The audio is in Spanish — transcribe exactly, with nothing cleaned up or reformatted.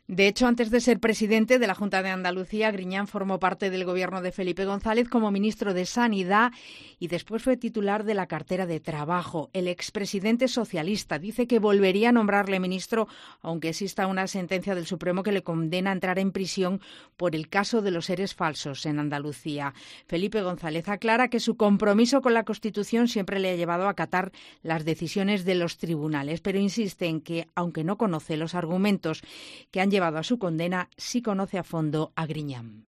De hecho, antes de ser presidente de la Junta de Andalucía, Griñán formó parte del gobierno de Felipe González como ministro de Sanidad y después fue titular de la cartera de Trabajo. El expresidente socialista dice que volvería a nombrarle ministro, aunque exista una sentencia del Supremo que le condena a entrar en prisión por el caso de los eres falsos en Andalucía. Felipe González aclara que su compromiso con la Constitución siempre le ha llevado a acatar las decisiones de los tribunales, pero insiste en que, aunque no conoce los argumentos que han llevado a su condena, sí conoce a fondo a Griñán.